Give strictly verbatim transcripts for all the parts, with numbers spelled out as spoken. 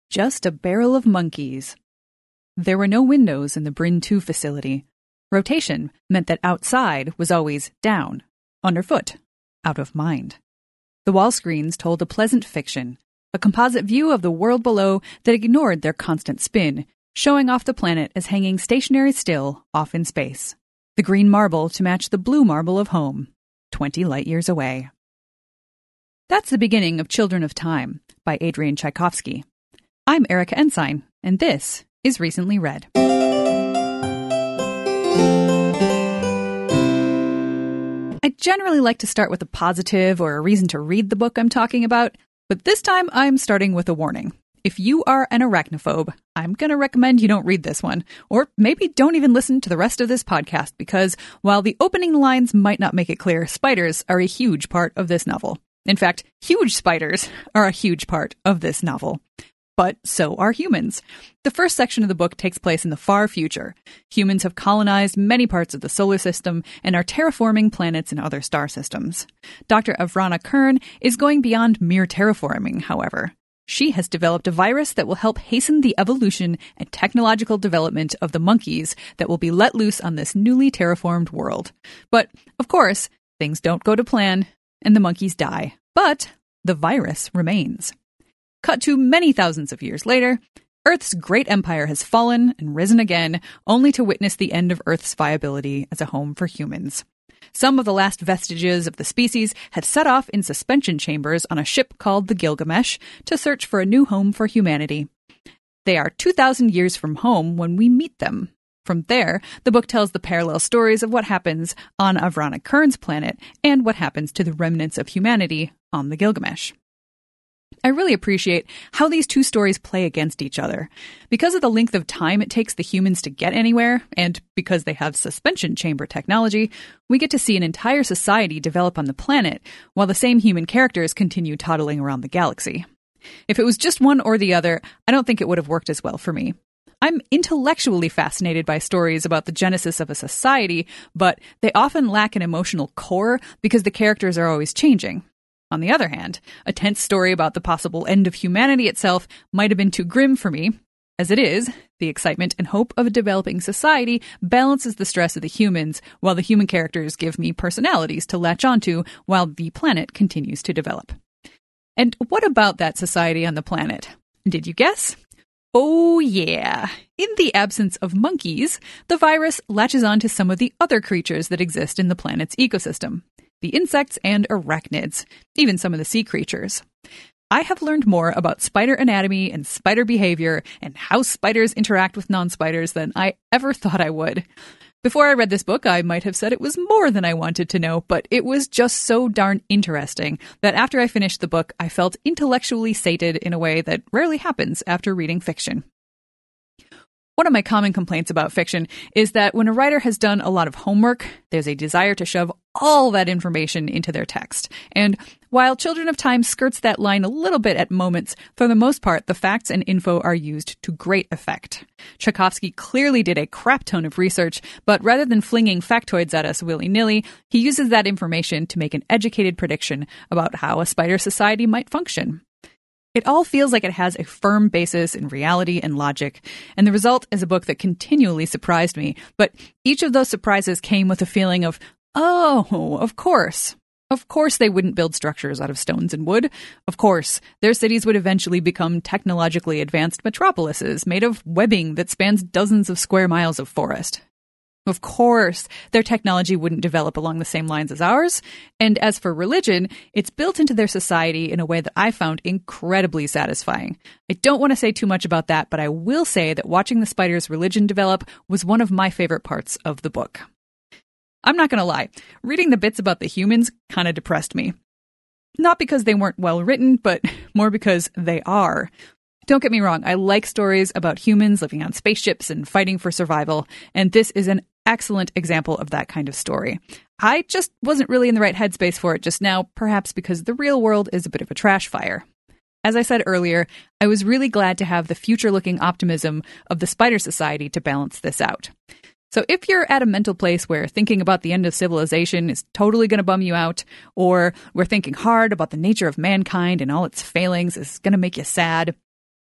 Just a barrel of monkeys. There were no windows in the Bryn two facility. Rotation meant that outside was always down, underfoot, out of mind. The wall screens told a pleasant fiction, a composite view of the world below that ignored their constant spin, showing off the planet as hanging stationary still off in space. The green marble to match the blue marble of home, twenty light-years away. That's the beginning of Children of Time by Adrian Tchaikovsky. I'm Erica Ensign, and this is Recently Read. I generally like to start with a positive or a reason to read the book I'm talking about, but this time I'm starting with a warning. If you are an arachnophobe, I'm going to recommend you don't read this one, or maybe don't even listen to the rest of this podcast, because while the opening lines might not make it clear, spiders are a huge part of this novel. In fact, huge spiders are a huge part of this novel. But so are humans. The first section of the book takes place in the far future. Humans have colonized many parts of the solar system and are terraforming planets in other star systems. Doctor Avrana Kern is going beyond mere terraforming, however. She has developed a virus that will help hasten the evolution and technological development of the monkeys that will be let loose on this newly terraformed world. But, of course, things don't go to plan, and the monkeys die. But the virus remains. Cut to many thousands of years later, Earth's great empire has fallen and risen again, only to witness the end of Earth's viability as a home for humans. Some of the last vestiges of the species have set off in suspension chambers on a ship called the Gilgamesh to search for a new home for humanity. They are two thousand years from home when we meet them. From there, the book tells the parallel stories of what happens on Avrana Kern's planet and what happens to the remnants of humanity on the Gilgamesh. I really appreciate how these two stories play against each other. Because of the length of time it takes the humans to get anywhere, and because they have suspension chamber technology, we get to see an entire society develop on the planet, while the same human characters continue toddling around the galaxy. If it was just one or the other, I don't think it would have worked as well for me. I'm intellectually fascinated by stories about the genesis of a society, but they often lack an emotional core because the characters are always changing. On the other hand, a tense story about the possible end of humanity itself might have been too grim for me. As it is, the excitement and hope of a developing society balances the stress of the humans, while the human characters give me personalities to latch onto while the planet continues to develop. And what about that society on the planet? Did you guess? Oh yeah! In the absence of monkeys, the virus latches onto some of the other creatures that exist in the planet's ecosystem. The insects and arachnids, even some of the sea creatures. I have learned more about spider anatomy and spider behavior and how spiders interact with non-spiders than I ever thought I would. Before I read this book, I might have said it was more than I wanted to know, but it was just so darn interesting that after I finished the book, I felt intellectually sated in a way that rarely happens after reading fiction. One of my common complaints about fiction is that when a writer has done a lot of homework, there's a desire to shove all that information into their text. And while Children of Time skirts that line a little bit at moments, for the most part, the facts and info are used to great effect. Tchaikovsky clearly did a crap ton of research, but rather than flinging factoids at us willy-nilly, he uses that information to make an educated prediction about how a spider society might function. It all feels like it has a firm basis in reality and logic, and the result is a book that continually surprised me, but each of those surprises came with a feeling of, oh, of course. Of course they wouldn't build structures out of stones and wood. Of course, their cities would eventually become technologically advanced metropolises made of webbing that spans dozens of square miles of forest. Of course, their technology wouldn't develop along the same lines as ours. And as for religion, it's built into their society in a way that I found incredibly satisfying. I don't want to say too much about that, but I will say that watching the spiders' religion develop was one of my favorite parts of the book. I'm not going to lie, reading the bits about the humans kind of depressed me. Not because they weren't well written, but more because they are. Don't get me wrong, I like stories about humans living on spaceships and fighting for survival, and this is an excellent example of that kind of story. I just wasn't really in the right headspace for it just now, perhaps because the real world is a bit of a trash fire. As I said earlier, I was really glad to have the future-looking optimism of the Spider Society to balance this out. So if you're at a mental place where thinking about the end of civilization is totally going to bum you out, or where thinking hard about the nature of mankind and all its failings is going to make you sad,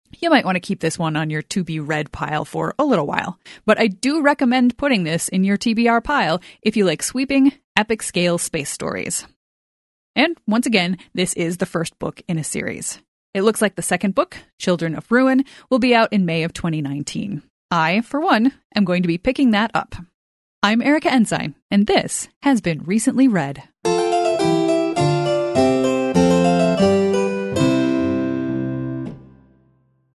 You might want to keep this one on your to-be-read pile for a little while, but I do recommend putting this in your T B R pile if you like sweeping, epic-scale space stories. And once again, this is the first book in a series. It looks like the second book, Children of Ruin, will be out in May of twenty nineteen. I, for one, am going to be picking that up. I'm Erica Ensign, and this has been Recently Read.